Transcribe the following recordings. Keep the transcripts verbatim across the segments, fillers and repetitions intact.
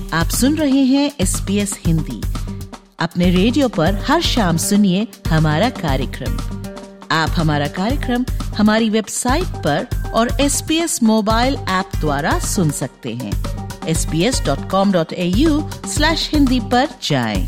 आप सुन रहे हैं एस बी एस हिंदी। अपने रेडियो पर हर शाम सुनिए हमारा कार्यक्रम। आप हमारा कार्यक्रम हमारी वेबसाइट पर और S B S mobile app द्वारा सुन सकते हैं। S B S dot com dot A U slash Hindi पर जाएं।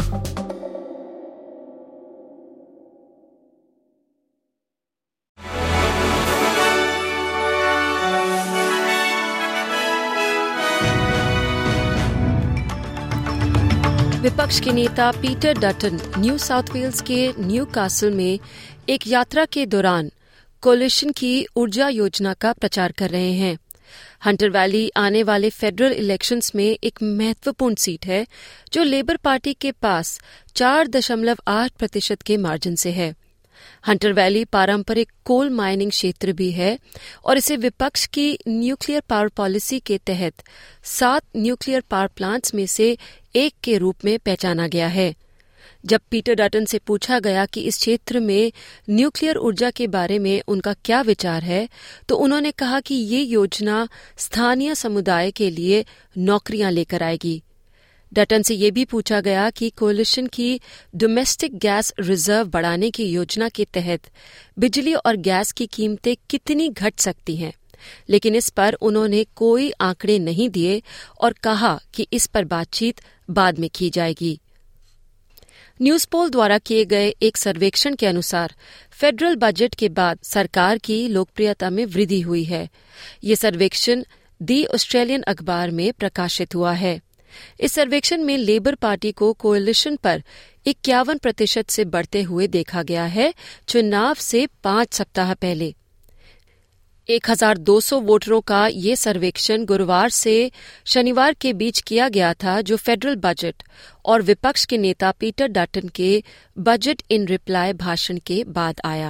विपक्ष के नेता Peter Dutton New South Wales के न्यू कासल में एक यात्रा के दौरान कोलिशन की ऊर्जा योजना का प्रचार कर रहे हैं। हंटर वैली आने वाले फेडरल इलेक्शंस में एक महत्वपूर्ण सीट है जो लेबर पार्टी के पास चार दशमलव आठ प्रतिशत के मार्जिन से है। हंटर वैली पारंपरिक कोल माइनिंग क्षेत्र भी है और इसे विपक्ष की न्यूक्लियर पावर पॉलिसी के तहत सात न्यूक्लियर पावर प्लांट्स में से एक के रूप में पहचाना गया है। जब पीटर डटन से पूछा गया कि इस क्षेत्र में न्यूक्लियर ऊर्जा के बारे में उनका क्या विचार है, तो उन्होंने कहा कि ये योजना स्थानीय समुदाय के लिए नौकरियां लेकर आएगी। डटन से ये भी पूछा गया कि कोलिशन की डोमेस्टिक गैस रिजर्व बढ़ाने की योजना के तहत बिजली और गैस की कीमतें कितनी घट सकती हैं, लेकिन इस पर उन्होंने कोई आंकड़े नहीं दिए और कहा कि इस पर बातचीत बाद में की जाएगी। न्यूज पोल द्वारा किए गए एक सर्वेक्षण के अनुसार फेडरल बजट के बाद सरकार की लोकप्रियता में वृद्धि हुई है। ये सर्वेक्षण दी ऑस्ट्रेलियन अखबार में प्रकाशित हुआ है। इस सर्वेक्षण में लेबर पार्टी को कोलिशन पर इक्यावन प्रतिशत से बढ़ते हुए देखा गया है, चुनाव से पांच सप्ताह पहले। एक हज़ार दो सौ वोटरों का ये सर्वेक्षण गुरुवार से शनिवार के बीच किया गया था, जो फेडरल बजट और विपक्ष के नेता पीटर डटन के बजट इन रिप्लाई भाषण के बाद आया।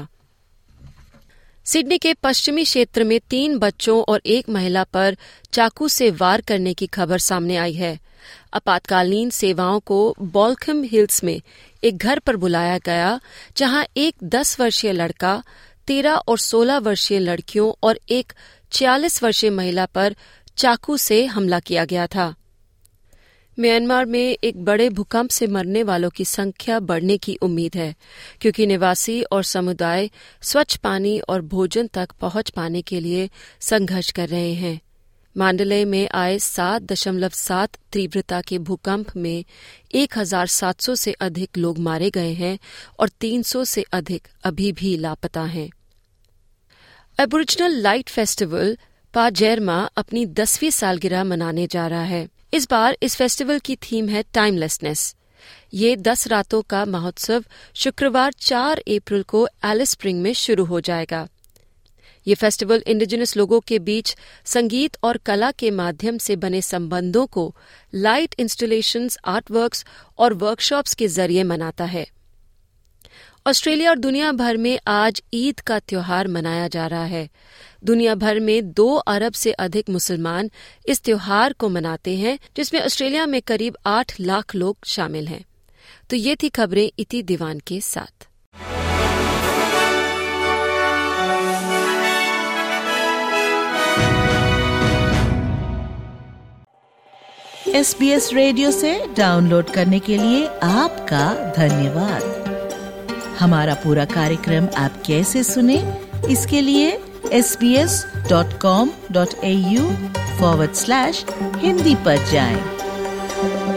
सिडनी के पश्चिमी क्षेत्र में तीन बच्चों और एक महिला पर चाकू से वार करने की खबर सामने आई है। आपातकालीन सेवाओं को बॉल्कम हिल्स में एक घर पर बुलाया गया, जहां एक दस वर्षीय लड़का, तेरह और सोलह वर्षीय लड़कियों और एक छियालीस वर्षीय महिला पर चाकू से हमला किया गया था। म्यांमार में एक बड़े भूकंप से मरने वालों की संख्या बढ़ने की उम्मीद है, क्योंकि निवासी और समुदाय स्वच्छ पानी और भोजन तक पहुंच पाने के लिए संघर्ष कर रहे हैं। मांडले में आए सात दशमलव सात तीव्रता के भूकंप में एक हजार सात सौ से अधिक लोग मारे गए हैं और तीन सौ से अधिक अभी भी लापता हैं। एबोरिजिनल लाइट फेस्टिवल पाजेरमा अपनी दसवीं सालगिरह मनाने जा रहा है। इस बार इस फेस्टिवल की थीम है टाइमलेसनेस। ये दस रातों का महोत्सव शुक्रवार चार अप्रैल को एलिस स्प्रिंग में शुरू हो जाएगा। ये फेस्टिवल इंडिजिनस लोगों के बीच संगीत और कला के माध्यम से बने संबंधों को लाइट इंस्टॉलेशंस, आर्टवर्क्स और वर्कशॉप्स के जरिए मनाता है। ऑस्ट्रेलिया और दुनिया भर में आज ईद का त्योहार मनाया जा रहा है। दुनिया भर में दो अरब से अधिक मुसलमान इस त्योहार को मनाते हैं, जिसमें ऑस्ट्रेलिया में करीब आठ लाख लोग शामिल हैं। तो ये थी खबरें इति दीवान के साथ। एस बी एस रेडियो से डाउनलोड करने के लिए आपका धन्यवाद। हमारा पूरा कार्यक्रम आप कैसे सुने, इसके लिए S B S dot com dot A U forward slash Hindi पर जाएं।